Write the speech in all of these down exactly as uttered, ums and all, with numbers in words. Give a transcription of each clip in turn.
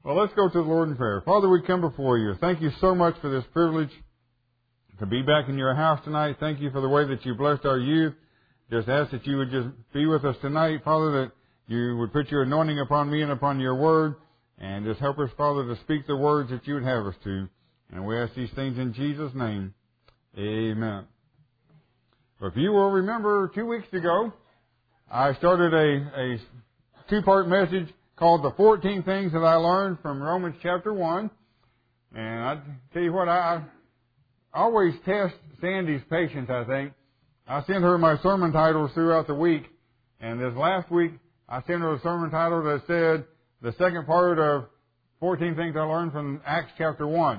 Well, let's go to the Lord in prayer. Father, we come before you. Thank you so much for this privilege to be back in your house tonight. Thank you for the way that you blessed our youth. Just ask that you would just be with us tonight, Father, that you would put your anointing upon me and upon your word, and just help us, Father, to speak the words that you would have us to. And we ask these things in Jesus' name. Amen. If you will remember, two weeks ago, I started a, a two-part message called The fourteen Things That I Learned from Romans chapter one. And I tell you what, I, I always test Sandy's patience, I think. I sent her my sermon titles throughout the week. And this last week, I sent her a sermon title that said, the second part of fourteen Things I Learned from Acts chapter one.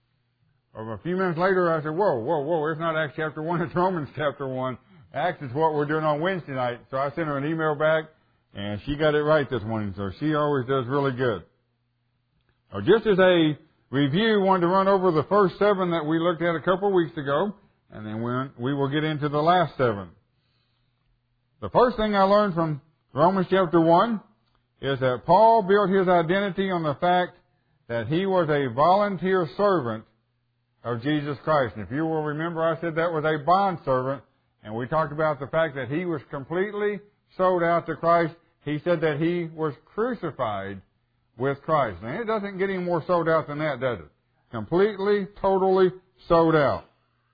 A few minutes later, I said, whoa, whoa, whoa, it's not Acts chapter one, it's Romans chapter one. Acts is what we're doing on Wednesday night. So I sent her an email back, and she got it right this morning, so she always does really good. Now, just as a review, I wanted to run over the first seven that we looked at a couple of weeks ago, and then we, we will get into the last seven. The first thing I learned from Romans chapter one is that Paul built his identity on the fact that he was a volunteer servant of Jesus Christ. And if you will remember, I said that was a bond servant, and we talked about the fact that he was completely sold out to Christ. He said that he was crucified with Christ. Now, it doesn't get any more sold out than that, does it? Completely, totally sold out.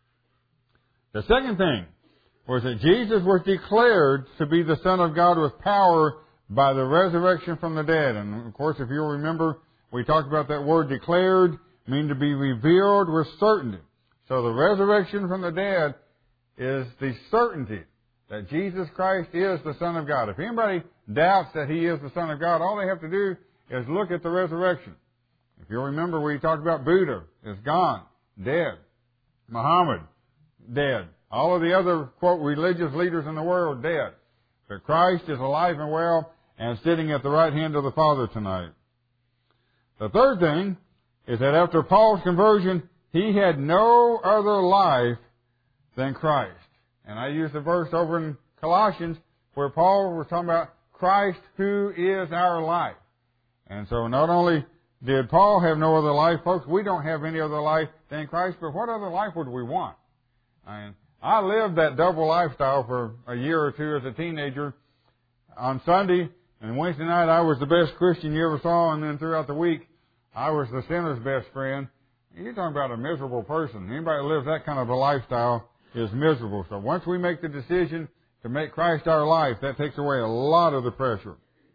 The second thing was that Jesus was declared to be the Son of God with power by the resurrection from the dead. And, of course, if you'll remember, we talked about that word declared, mean to be revealed with certainty. So the resurrection from the dead is the certainty that Jesus Christ is the Son of God. If anybody doubts that He is the Son of God, all they have to do is look at the resurrection. If you'll remember, we talked about Buddha is gone, dead. Muhammad, dead. All of the other, quote, religious leaders in the world, dead. But Christ is alive and well and sitting at the right hand of the Father tonight. The third thing is that after Paul's conversion, he had no other life than Christ. And I used the verse over in Colossians where Paul was talking about Christ who is our life. And so not only did Paul have no other life, folks, we don't have any other life than Christ, but what other life would we want? I mean, I lived that double lifestyle for a year or two as a teenager. On Sunday and Wednesday night, I was the best Christian you ever saw, and then throughout the week, I was the sinner's best friend. You're talking about a miserable person. Anybody who lives that kind of a lifestyle is miserable. So once we make the decision to make Christ our life, that takes away a lot of the pressure.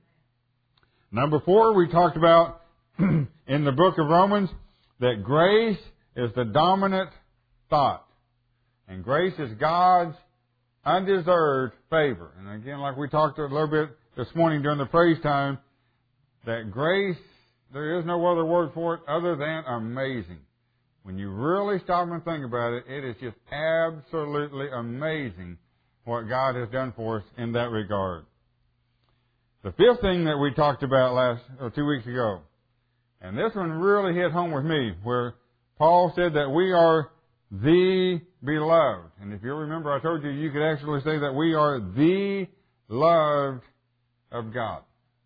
Number four, we talked about in the book of Romans that grace is the dominant thought. And grace is God's undeserved favor. And again, like we talked a little bit this morning during the praise time, that grace, there is no other word for it other than amazing. When you really stop and think about it, it is just absolutely amazing what God has done for us in that regard. The fifth thing that we talked about last or two weeks ago, and this one really hit home with me, where Paul said that we are the beloved. And if you remember, I told you you could actually say that we are the loved of God.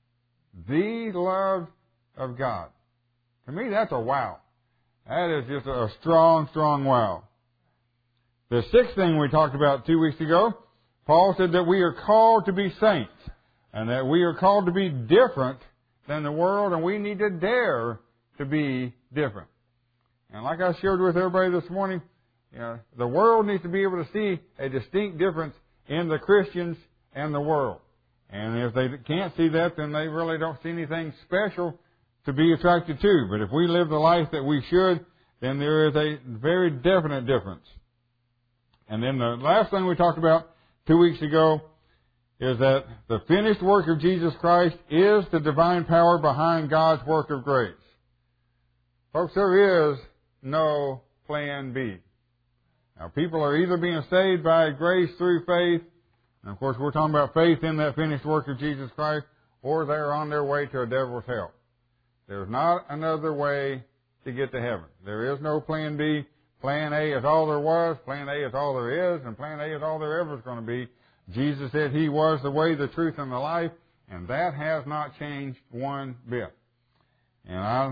The loved of God. To me, that's a wow. That is just a strong, strong wow. The sixth thing we talked about two weeks ago, Paul said that we are called to be saints, and that we are called to be different than the world, and we need to dare to be different. And like I shared with everybody this morning, you know, the world needs to be able to see a distinct difference in the Christians and the world. And if they can't see that, then they really don't see anything special to be attracted to. But if we live the life that we should, then there is a very definite difference. And then the last thing we talked about two weeks ago is that the finished work of Jesus Christ is the divine power behind God's work of grace. Folks, there is no plan B. Now, people are either being saved by grace through faith, and of course we're talking about faith in that finished work of Jesus Christ, or they're on their way to a devil's hell. There's not another way to get to heaven. There is no plan B. Plan A is all there was, plan A is all there is, and plan A is all there ever is going to be. Jesus said He was the way, the truth, and the life, and that has not changed one bit. And I,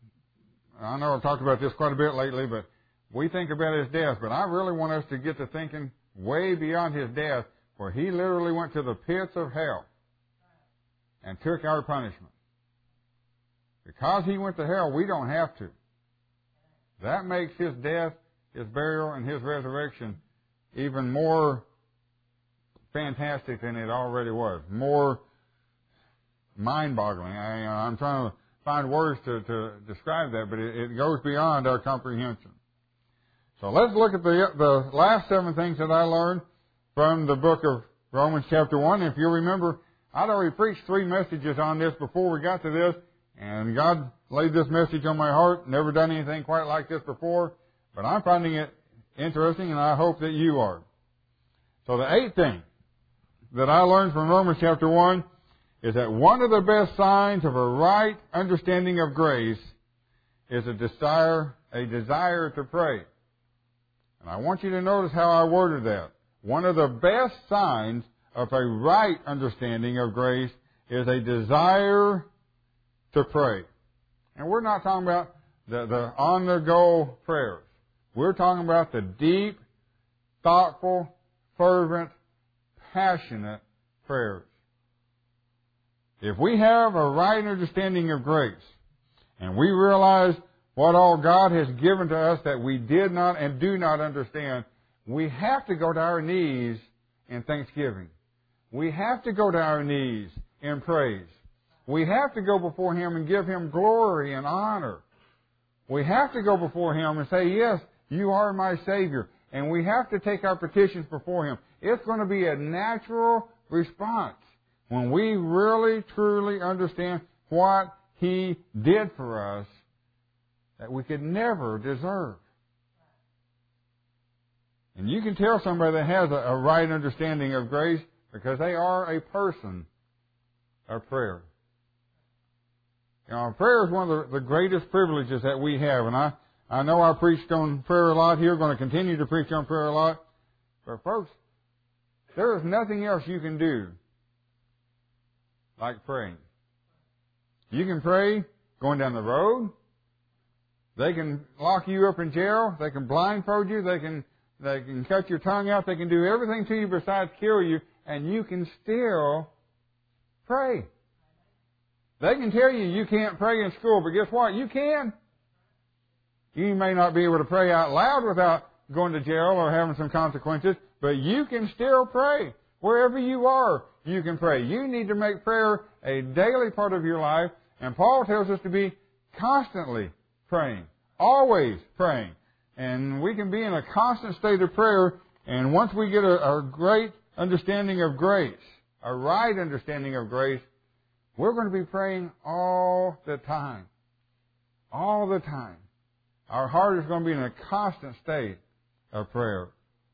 I know I've talked about this quite a bit lately, but we think about his death, but I really want us to get to thinking way beyond his death, where he literally went to the pits of hell and took our punishment. Because he went to hell, we don't have to. That makes his death, his burial, and his resurrection even more fantastic than it already was. More mind-boggling. I, uh, I'm trying to find words to, to describe that, but it, it goes beyond our comprehension. So let's look at the the last seven things that I learned from the book of Romans chapter one. If you remember, I'd already preached three messages on this before we got to this, and God laid this message on my heart. Never done anything quite like this before, but I'm finding it interesting, and I hope that you are. So the eighth thing that I learned from Romans chapter one is that one of the best signs of a right understanding of grace is a desire, a desire to pray. And I want you to notice how I worded that. One of the best signs of a right understanding of grace is a desire to pray. And we're not talking about the, the on-the-go prayers. We're talking about the deep, thoughtful, fervent, passionate prayers. If we have a right understanding of grace, and we realize what all God has given to us that we did not and do not understand, we have to go to our knees in thanksgiving. We have to go to our knees in praise. We have to go before Him and give Him glory and honor. We have to go before Him and say, yes, you are my Savior. And we have to take our petitions before Him. It's going to be a natural response when we really, truly understand what He did for us that we could never deserve. And you can tell somebody that has a, a right understanding of grace because they are a person of prayer. You know, prayer is one of the, the greatest privileges that we have. And I, I know I preached on prayer a lot here, going to continue to preach on prayer a lot. But folks, there is nothing else you can do like praying. You can pray going down the road. They can lock you up in jail. They can blindfold you. They can they can cut your tongue out. They can do everything to you besides kill you, and you can still pray. They can tell you you can't pray in school, but guess what? You can. You may not be able to pray out loud without going to jail or having some consequences, but you can still pray. Wherever you are, you can pray. You need to make prayer a daily part of your life, and Paul tells us to be constantly praying, always praying. And we can be in a constant state of prayer, and once we get a, a great understanding of grace, a right understanding of grace, we're going to be praying all the time. All the time. Our heart is going to be in a constant state of prayer.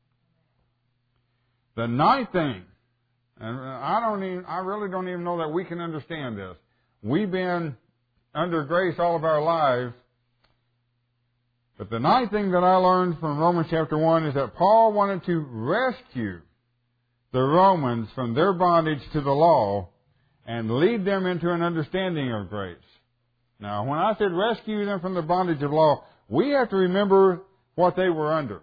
The ninth thing, and I don't even, I really don't even know that we can understand this. We've been under grace all of our lives. But the ninth thing that I learned from Romans chapter one is that Paul wanted to rescue the Romans from their bondage to the law and lead them into an understanding of grace. Now, when I said rescue them from the bondage of law, we have to remember what they were under.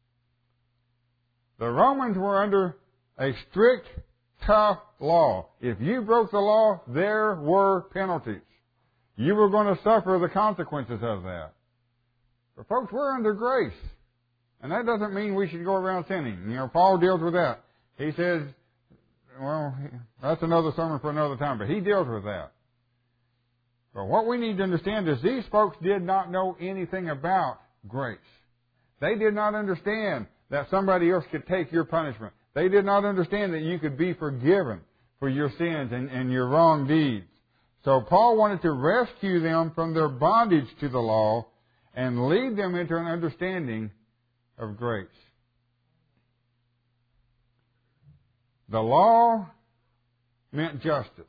The Romans were under a strict, tough law. If you broke the law, there were penalties. You were going to suffer the consequences of that. But folks, we're under grace. And that doesn't mean we should go around sinning. You know, Paul deals with that. He says, well, that's another sermon for another time, but he deals with that. But what we need to understand is these folks did not know anything about grace. They did not understand that somebody else could take your punishment. They did not understand that you could be forgiven for your sins and, and your wrong deeds. So Paul wanted to rescue them from their bondage to the law and lead them into an understanding of grace. The law meant justice.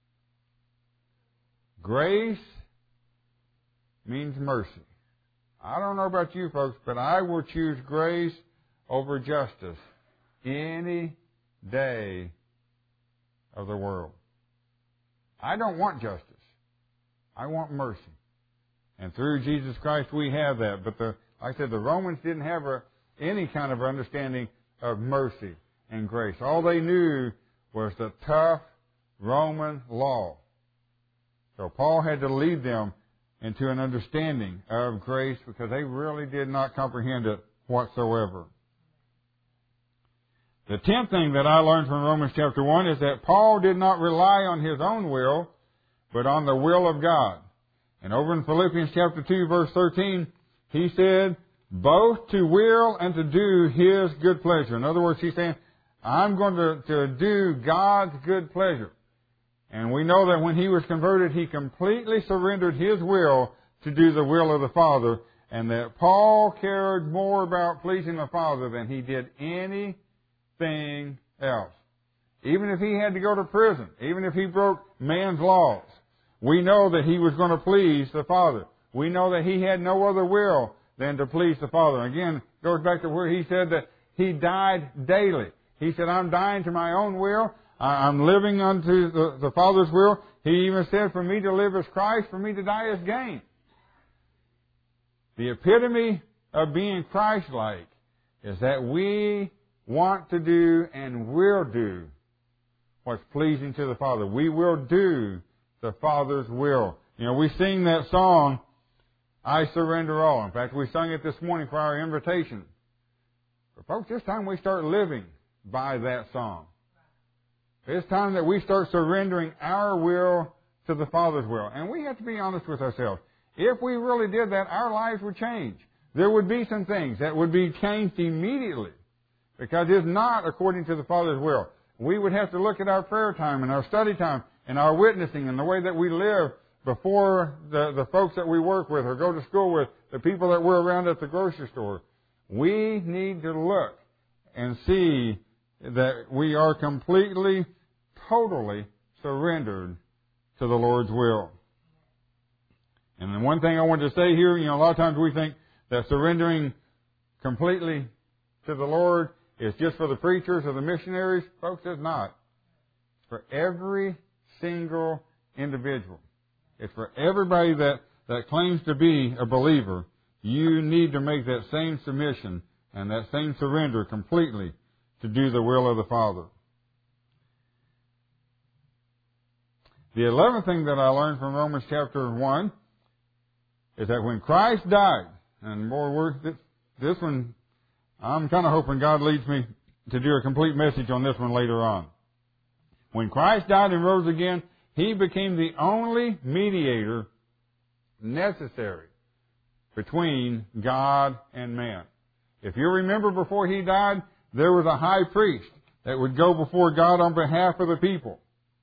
Grace means mercy. I don't know about you folks, but I will choose grace over justice any day of the world. I don't want justice. I want mercy. And through Jesus Christ we have that. But the, like I said, the Romans didn't have a, any kind of understanding of mercy and grace. All they knew was the tough Roman law. So Paul had to lead them into an understanding of grace because they really did not comprehend it whatsoever. The tenth thing that I learned from Romans chapter one is that Paul did not rely on his own will, but on the will of God. And over in Philippians chapter two, verse thirteen, he said, both to will and to do His good pleasure. In other words, he's saying, I'm going to, to do God's good pleasure. And we know that when he was converted, he completely surrendered his will to do the will of the Father, and that Paul cared more about pleasing the Father than he did anything else. Even if he had to go to prison, even if he broke man's laws, we know that he was going to please the Father. We know that he had no other will than to please the Father. Again, it goes back to where he said that he died daily. He said, I'm dying to my own will. I'm living unto the, the Father's will. He even said, for me to live as Christ, for me to die as gain. The epitome of being Christ-like is that we want to do and will do what's pleasing to the Father. We will do the Father's will. You know, we sing that song, I Surrender All. In fact, we sung it this morning for our invitation. But folks, it's time we start living by that song. It's time that we start surrendering our will to the Father's will. And we have to be honest with ourselves. If we really did that, our lives would change. There would be some things that would be changed immediately because it's not according to the Father's will. We would have to look at our prayer time and our study time and our witnessing and the way that we live before the, the folks that we work with or go to school with, the people that we're around at the grocery store. We need to look and see that we are completely, totally surrendered to the Lord's will. And then one thing I want to say here, you know, a lot of times we think that surrendering completely to the Lord is just for the preachers or the missionaries. Folks, it's not. It's for every single individual. It's for everybody that, that claims to be a believer. You need to make that same submission and that same surrender completely to do the will of the Father. The eleventh thing that I learned from Romans chapter one is that when Christ died, and more words, this, this one, I'm kind of hoping God leads me to do a complete message on this one later on. When Christ died and rose again, He became the only mediator necessary between God and man. If you remember, before He died, there was a high priest that would go before God on behalf of the people.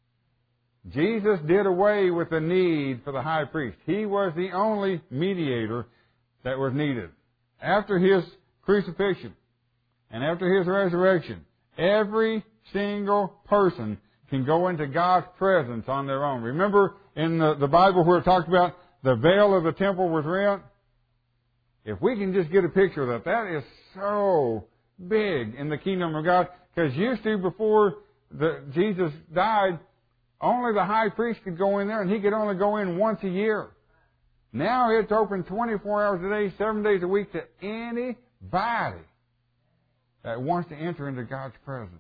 Jesus did away with the need for the high priest. He was the only mediator that was needed. After His crucifixion and after His resurrection, every single person can go into God's presence on their own. Remember in the, the Bible where it talked about the veil of the temple was rent? If we can just get a picture of that, that is so big in the kingdom of God. Because used to, before the, Jesus died, only the high priest could go in there, and he could only go in once a year. Now it's open twenty-four hours a day, seven days a week to anybody that wants to enter into God's presence.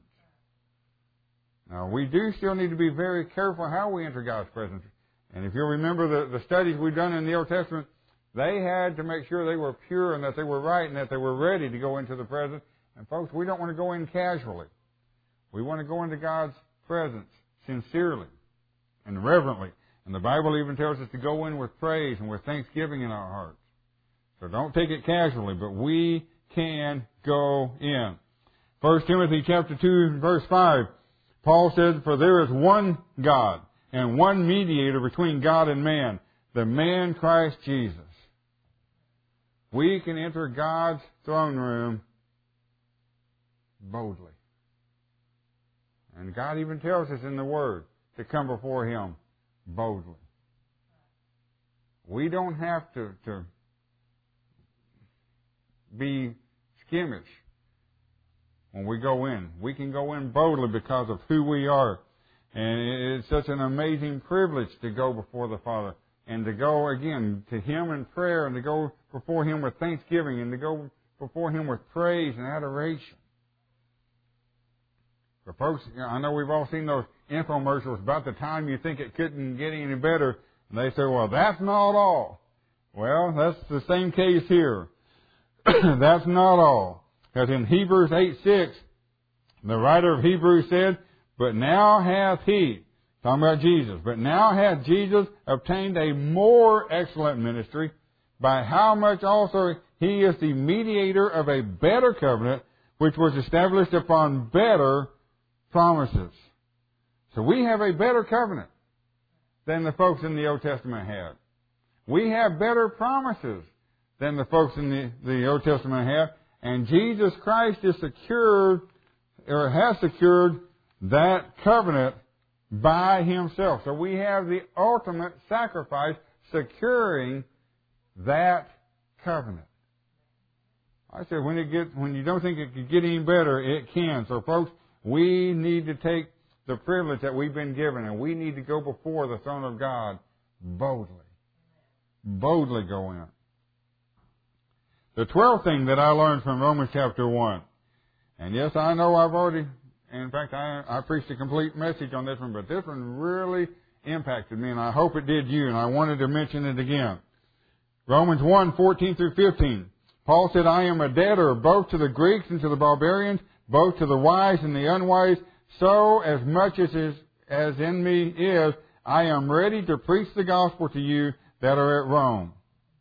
Now, we do still need to be very careful how we enter God's presence. And if you remember the, the studies we've done in the Old Testament, they had to make sure they were pure and that they were right and that they were ready to go into the presence. And folks, we don't want to go in casually. We want to go into God's presence sincerely and reverently. And the Bible even tells us to go in with praise and with thanksgiving in our hearts. So don't take it casually, but we can go in. First Timothy chapter two, verse five, Paul said, for there is one God and one mediator between God and man, the man Christ Jesus. We can enter God's throne room boldly. And God even tells us in the Word to come before Him boldly. We don't have to, to be skimmish when we go in. We can go in boldly because of who we are. And it's such an amazing privilege to go before the Father and to go again to Him in prayer, and to go before Him with thanksgiving, and to go before Him with praise and adoration. But folks, I know we've all seen those infomercials about the time you think it couldn't get any better, and they say, well, that's not all. Well, that's the same case here. That's not all. Because in Hebrews eight six, the writer of Hebrews said, but now hath He, talking about Jesus, but now hath Jesus obtained a more excellent ministry, by how much also He is the mediator of a better covenant, which was established upon better promises. So we have a better covenant than the folks in the Old Testament had. We have better promises than the folks in the, the Old Testament have. And Jesus Christ is secured, or has secured, that covenant by Himself. So we have the ultimate sacrifice securing that covenant. I said, when it gets, when you don't think it could get any better, it can. So folks, we need to take the privilege that we've been given, and we need to go before the throne of God boldly. Boldly go in. The twelfth thing that I learned from Romans chapter one, and yes, I know I've already, in fact, I, I preached a complete message on this one, but this one really impacted me, and I hope it did you, and I wanted to mention it again. Romans one, fourteen through fifteen. Paul said, I am a debtor both to the Greeks and to the barbarians, both to the wise and the unwise. So as much as is, as in me is, I am ready to preach the gospel to you that are at Rome.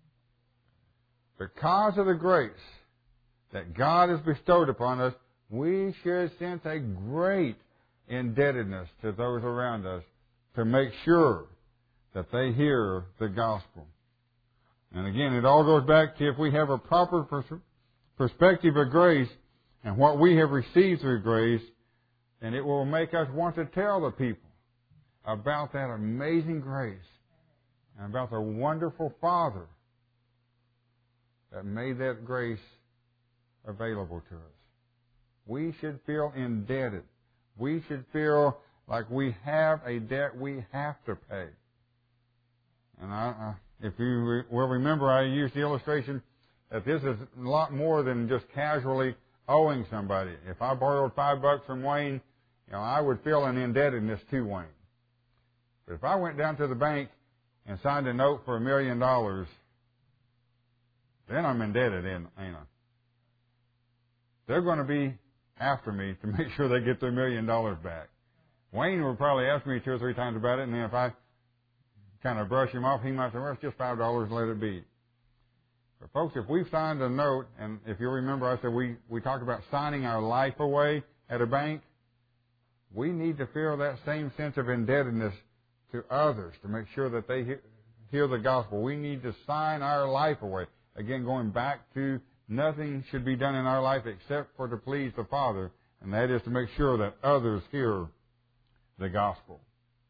Because of the grace that God has bestowed upon us, we should sense a great indebtedness to those around us to make sure that they hear the gospel. And again, it all goes back to if we have a proper pers- perspective of grace and what we have received through grace, then it will make us want to tell the people about that amazing grace and about the wonderful Father that made that grace available to us. We should feel indebted. We should feel like we have a debt we have to pay. And I, I, if you will remember, I used the illustration that this is a lot more than just casually owing somebody. If I borrowed five bucks from Wayne, you know, I would feel an indebtedness to Wayne. But if I went down to the bank and signed a note for a million dollars, then I'm indebted, ain't I? They're going to be after me to make sure they get their million dollars back. Wayne will probably ask me two or three times about it, and then if I kind of brush him off, he might say, well, it's just five dollars, let it be. But folks, if we've signed a note, and if you remember, I said we, we talked about signing our life away at a bank, we need to feel that same sense of indebtedness to others to make sure that they hear, hear the gospel. We need to sign our life away. Again, going back to nothing should be done in our life except for to please the Father, and that is to make sure that others hear the gospel.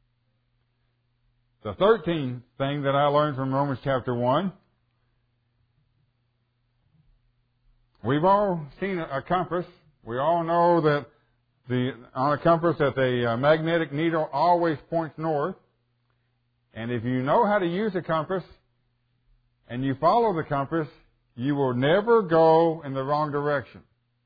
The thirteenth thing that I learned from Romans chapter one, we've all seen a compass. We all know that the on a compass that the magnetic needle always points north. And if you know how to use a compass and you follow the compass, you will never go in the wrong direction.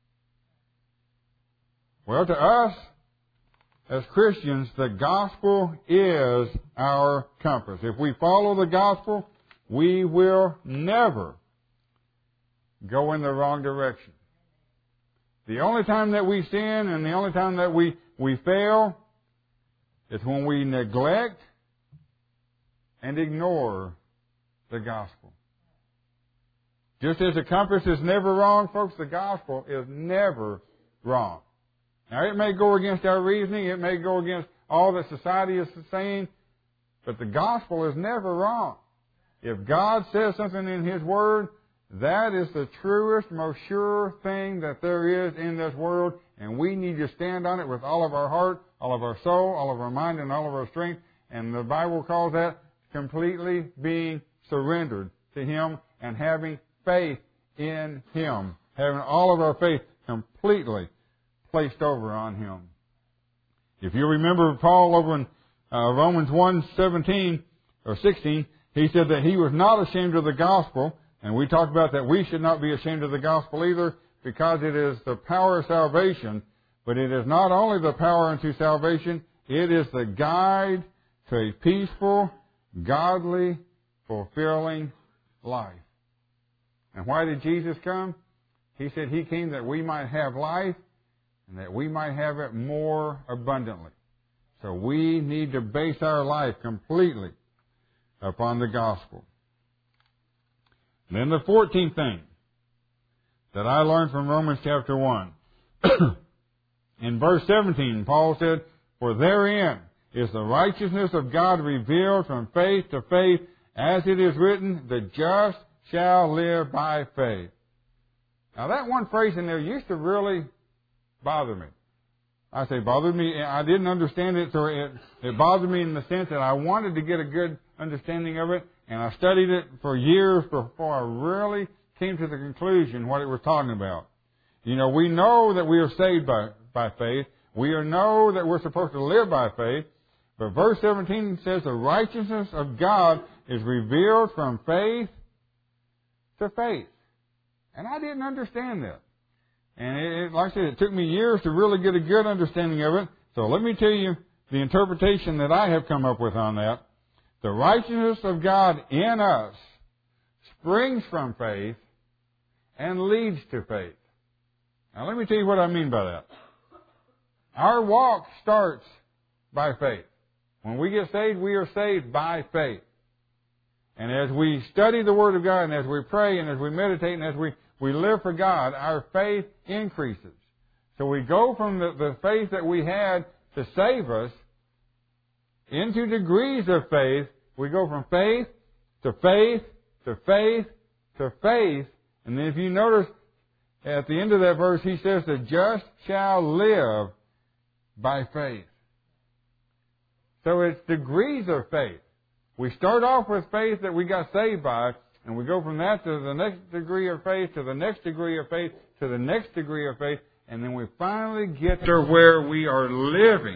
Well, to us, as Christians, the gospel is our compass. If we follow the gospel, we will never go in the wrong direction. The only time that we sin and the only time that we, we fail is when we neglect and ignore the gospel. Just as the compass is never wrong, folks, the gospel is never wrong. Now, it may go against our reasoning. It may go against all that society is saying. But the gospel is never wrong. If God says something in His Word, that is the truest, most sure thing that there is in this world. And we need to stand on it with all of our heart, all of our soul, all of our mind, and all of our strength. And the Bible calls that completely being surrendered to Him and having faith in Him. Having all of our faith completely placed over on Him. If you remember Paul over in uh, Romans one seventeen or sixteen, He said that He was not ashamed of the gospel, and we talked about that we should not be ashamed of the gospel either, because it is the power of salvation, but it is not only the power unto salvation, it is the guide to a peaceful, godly, fulfilling life. And why did Jesus come? He said He came that we might have life and that we might have it more abundantly. So we need to base our life completely upon the gospel. Then the fourteenth thing that I learned from Romans chapter one. In verse seventeen, Paul said, "For therein is the righteousness of God revealed from faith to faith, as it is written, the just shall live by faith." Now that one phrase in there used to really bother me. I say bothered me. I didn't understand it, so it, it bothered me in the sense that I wanted to get a good understanding of it, and I studied it for years before I really came to the conclusion what it was talking about. You know, we know that we are saved by, by faith. We know that we're supposed to live by faith. But verse seventeen says the righteousness of God is revealed from faith to faith. And I didn't understand that. And it, like I said, it took me years to really get a good understanding of it. So let me tell you the interpretation that I have come up with on that. The righteousness of God in us springs from faith and leads to faith. Now let me tell you what I mean by that. Our walk starts by faith. When we get saved, we are saved by faith. And as we study the Word of God, and as we pray, and as we meditate, and as we, we live for God, our faith increases. So we go from the, the faith that we had to save us into degrees of faith. We go from faith to faith to faith to faith. And then if you notice, at the end of that verse, he says, the just shall live by faith. So it's degrees of faith. We start off with faith that we got saved by, and we go from that to the next degree of faith, to the next degree of faith, to the next degree of faith, and then we finally get to where we are living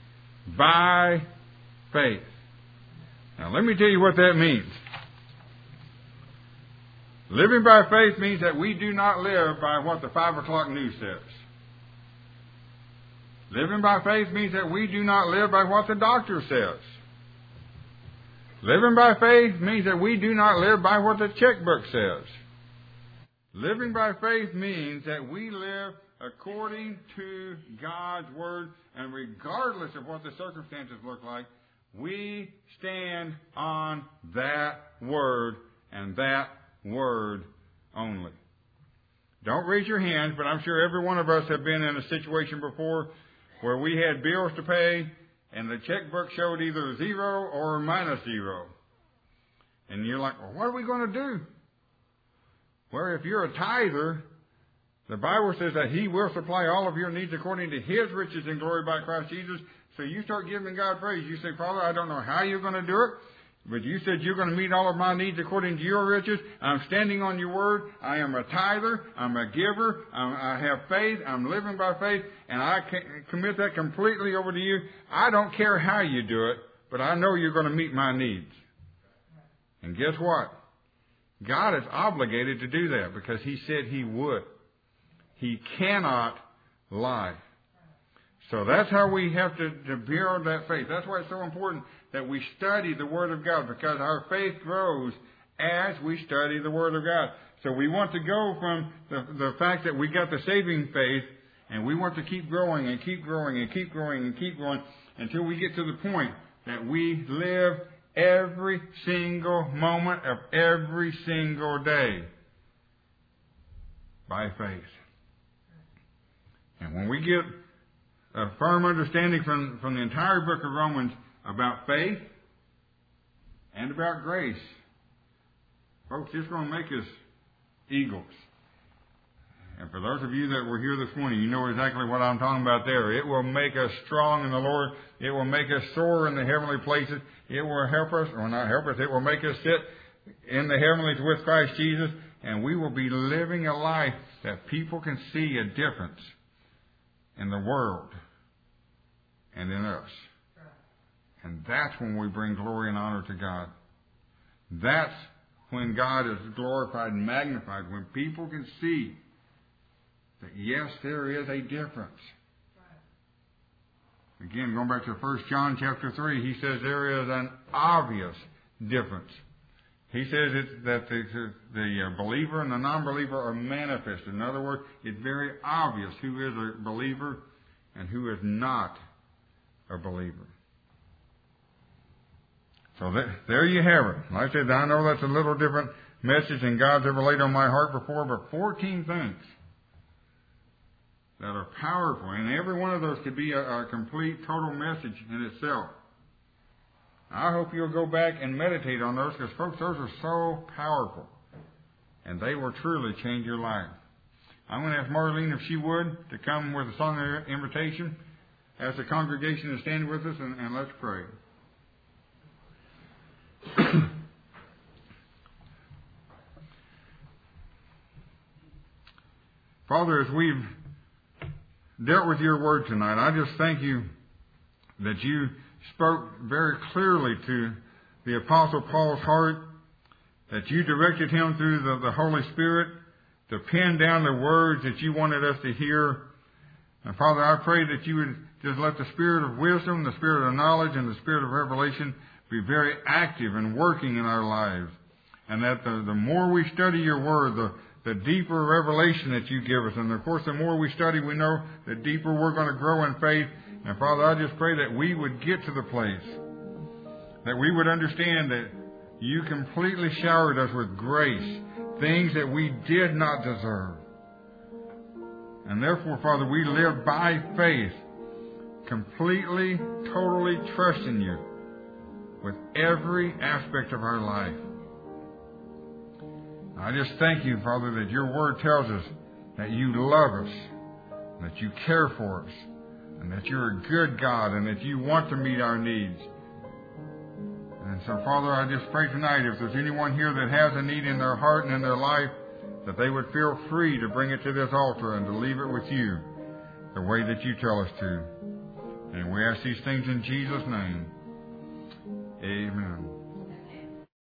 by faith. Now let me tell you what that means. Living by faith means that we do not live by what the five o'clock news says. Living by faith means that we do not live by what the doctor says. Living by faith means that we do not live by what the checkbook says. Living by faith means that we live according to God's Word, and regardless of what the circumstances look like, we stand on that Word and that Word only. Don't raise your hands, but I'm sure every one of us have been in a situation before where we had bills to pay and the checkbook showed either zero or minus zero. And you're like, well, what are we going to do? Well, if you're a tither, the Bible says that He will supply all of your needs according to His riches and glory by Christ Jesus. So you start giving God praise. You say, Father, I don't know how you're going to do it, but you said you're going to meet all of my needs according to your riches. I'm standing on your word. I am a tither. I'm a giver. I'm, I have faith. I'm living by faith. And I commit that completely over to you. I don't care how you do it, but I know you're going to meet my needs. And guess what? God is obligated to do that because He said He would. He cannot lie. So that's how we have to, to build that faith. That's why it's so important that we study the Word of God, because our faith grows as we study the Word of God. So we want to go from the, the fact that we got the saving faith, and we want to keep growing and keep growing and keep growing and keep growing until we get to the point that we live every single moment of every single day by faith. And when we get a firm understanding from, from the entire book of Romans about faith and about grace, folks, it's going to make us eagles. And for those of you that were here this morning, you know exactly what I'm talking about there. It will make us strong in the Lord. It will make us soar in the heavenly places. It will help us, or not help us, it will make us sit in the heavenlies with Christ Jesus. And we will be living a life that people can see a difference in the world and in us. And that's when we bring glory and honor to God. That's when God is glorified and magnified, when people can see that, yes, there is a difference. Again, going back to First John chapter three, he says there is an obvious difference. He says it's that the, the believer and the non-believer are manifest. In other words, it's very obvious who is a believer and who is not a believer. So that, there you have it. Like I said, I know that's a little different message than God's ever laid on my heart before, but fourteen things that are powerful, and every one of those could be a, a complete, total message in itself. I hope you'll go back and meditate on those, because, folks, those are so powerful, and they will truly change your life. I'm going to ask Marlene, if she would, to come with a song of invitation, ask the congregation to stand with us, and, and let's pray. Father, as we've dealt with your word tonight, I just thank you that you spoke very clearly to the Apostle Paul's heart, that you directed him through the, the Holy Spirit to pen down the words that you wanted us to hear. And Father, I pray that you would just let the Spirit of wisdom, the Spirit of knowledge, and the Spirit of revelation be very active and working in our lives. And that the, the more we study your word, the, the deeper revelation that you give us. And of course, the more we study, we know the deeper we're going to grow in faith. And Father, I just pray that we would get to the place that we would understand that you completely showered us with grace, things that we did not deserve. And therefore, Father, we live by faith, completely, totally trusting you with every aspect of our life. I just thank you, Father, that your word tells us that you love us, that you care for us, and that you're a good God, and that you want to meet our needs. And so, Father, I just pray tonight, if there's anyone here that has a need in their heart and in their life, that they would feel free to bring it to this altar and to leave it with you the way that you tell us to. And we ask these things in Jesus' name. Amen.